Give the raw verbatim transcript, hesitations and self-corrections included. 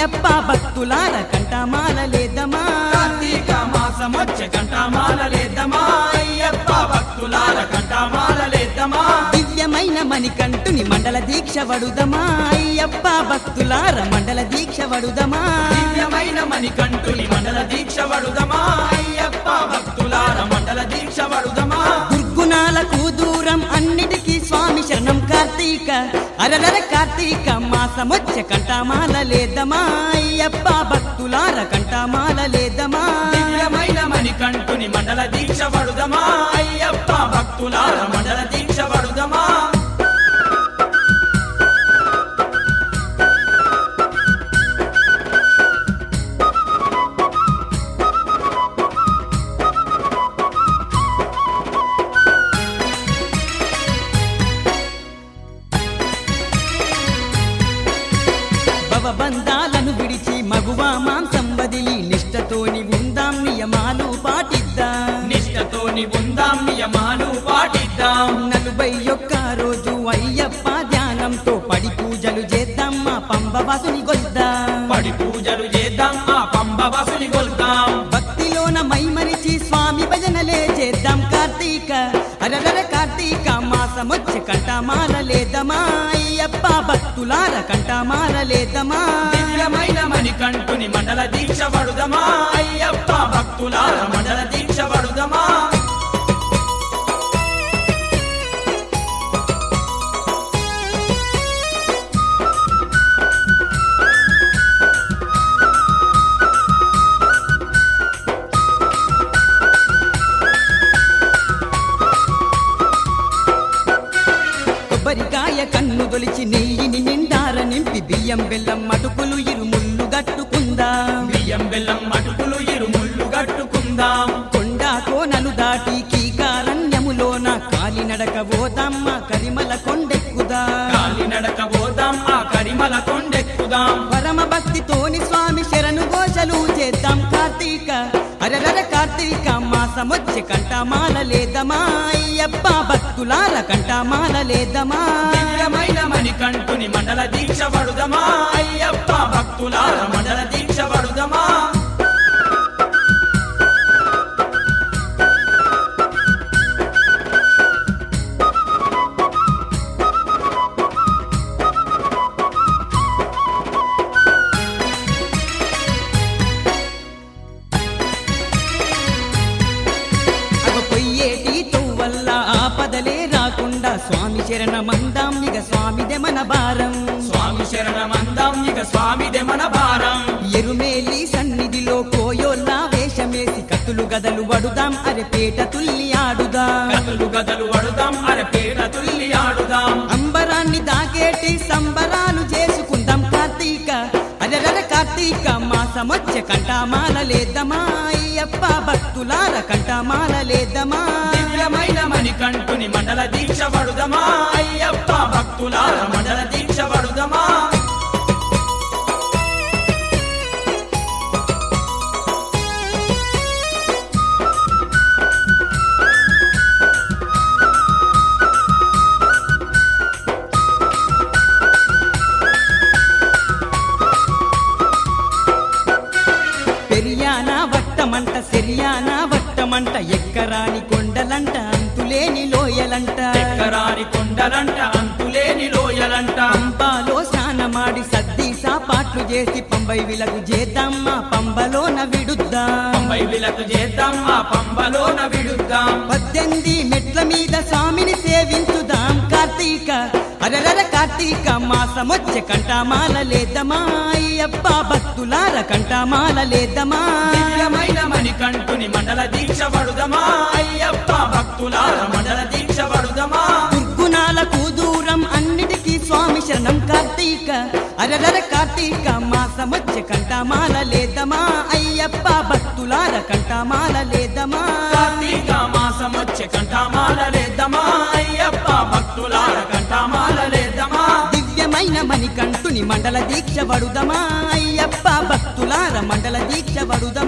అయ్యప్ప భక్తులార కంఠమాల లేదమా కార్తీక మాసమొచ్చే కంఠమాల లేద్దమా అయ్యప్ప భక్తులార కంఠమాల లేద్దమా దివ్యమైన మణికంఠుని మండల దీక్ష వడుదమా అయ్యప్ప భక్తులార మండల దీక్ష వడుదమా దివ్యమైన మణికంఠుని మండల దీక్ష వడుదమా అయ్యప్ప భక్తులార మండల దీక్ష వడుదమా దుర్గుణాలకు దూరం అన్నిటికీ స్వామి శరణం కార్తీక అరలర కార్తీక మాసమొచ్చే కంఠమాల లేదమా అయ్యప్ప భక్తులార కంఠమాల లేదమా దివ్యమైన మణికంఠుని మండల దీక్ష వడుదమా అయ్యప్ప భక్తులార మండల దీక్ష వడుదమా భవబంధాలను విడిచి మగువ మాంసం వదిలి నిష్టతోని ఉందాం నియమాలు పాటిద్దాం నిష్టతోని ఉందాం నియమాలు పాటిద్దాం నలభై ఒక్క రోజు అయ్యప్ప ధ్యానంతో పడి పూజలు చేద్దాం మా పంబవాసుని గొల్దాం పడి పూజలు చేద్దాం ఆ పంబ వసుని కొల్తాం భక్తిలోన మైమరిచి స్వామి భజనలే చేద్దాం కార్తీక అరలర కార్తీక మాసమొచ్చే కంఠమాల లేదమా అయ్యప్ప భక్తులార కంఠమాల లేదమా దివ్యమైన మణికంఠుని మండల దీక్ష వడుదమా అయ్యప్ప భక్తులార మండల దీక్ష వడుదమా కొబ్బరికాయ కన్ను దొలిచి నెయ్యిని నిండార నింపి బియ్యం బెల్లం అటుకులు ఇరుముళ్ళు గట్టుకుందాం బియ్యం బెల్లం అటుకులు ఇరుముళ్ళు గట్టుకుందాం కొండ కోనలు దాటి కీకారణ్యములోన కాలినడక పోదాం మా కరిమల కొండెక్కుదాం కాలి నడక పోదాం ఆ కరిమల కొండెక్కుదాం పరమ భక్తితోని స్వామి శరణు ఘోషలు చేద్దాం కార్తీక అరరర కార్తీక మాసమొచ్చే కంఠమాల లేదమా అయ్యప్ప భక్తులార కంఠమాల లేదమా దివ్యమైన మణికంఠుని మండల దీక్ష వడుదమా అయ్యప్ప భక్తులార మండల దీక్ష వడుదమా అగ పొయ్యేటి తొవ్వల్ల ఆపదలే రాకుండా స్వామి శరణమందాం ఇక స్వామిదే మన భారం స్వామి శరణమందాం ఇక స్వామిదే మన భారం ఎరుమేలి సన్నిధిలో కోయోల్ల వేషమేసి కత్తులు గదలు వడుదాం అరె పేట తుల్లి ఆడుదాం గదలు గదలు వడుదాం అరే పేట తుల్లి ఆడుదాం అంబరాన్ని దాకేటి సంబరాలు చేసుకుందాం కార్తీక అరరర కార్తీక మాసమొచ్చే కంఠమాల లేదమా అయ్యప్ప భక్తులార కంఠమాల లేదమా దివ్యమైన మణికంఠుని మండల దీక్ష వడుదమా అయ్యప్ప భక్తులార మండల దీక్ష వడుదమా పెరియానా వట్టమంట సెరియానా వట్టమంట ఎక్కరాని కొండలంట అంతులేని లోయలంట ఎక్కరాని కొండలంట అంతులేని లోయలంట పంబాలో స్నానమాడి సద్ది సాపాట్లు చేసి పంబై విలకు చేద్దాం మా పంబలోన విడుద్దాం పంబై విలకు చేద్దాం ఆ పంబలోన విడుద్దాం పద్దెనిమిది మెట్ల మీద స్వామిని సేవించుదాం కార్తీక అరరర కార్తీక మాసమొచ్చే కంఠమాల లేదమా అయ్యప్ప భక్తులార కంఠమాల లేదమా దివ్యమైన మణికంఠుని మండల దీక్ష వడుదమా అయ్యప్ప భక్తులార మండల దీక్ష వడుదమా దుర్గుణాలకు దూరం అన్నిటికీ స్వామి శరణం కార్తీక అరరర కార్తీక మాసమొచ్చే కంఠమాల లేదమా అయ్యప్ప భక్తులార కంఠమాల లేదమా కార్తీక మాసమొచ్చే కంఠమాల లేద్దమా అయ్యప్ప భక్తులార కంఠమాల లేద్దమా దివ్యమైన మణికంఠుని మండల దీక్ష వడుదమా అయ్యప్ప భక్తులార మండల దీక్ష వడుదమా